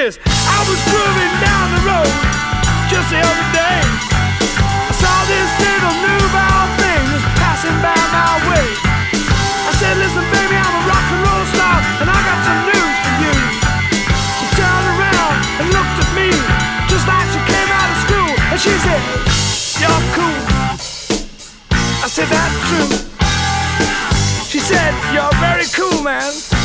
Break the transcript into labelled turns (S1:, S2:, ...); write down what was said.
S1: this. I was grooving down the road just the other day. I saw this little newborn thing just passing by my way. I said, listen baby, I'm a rock and roll star, and I got some news for you. She turned around and looked at me just like she came out of school, and she said, you're cool. I said, that's true. She said, you're very cool, man.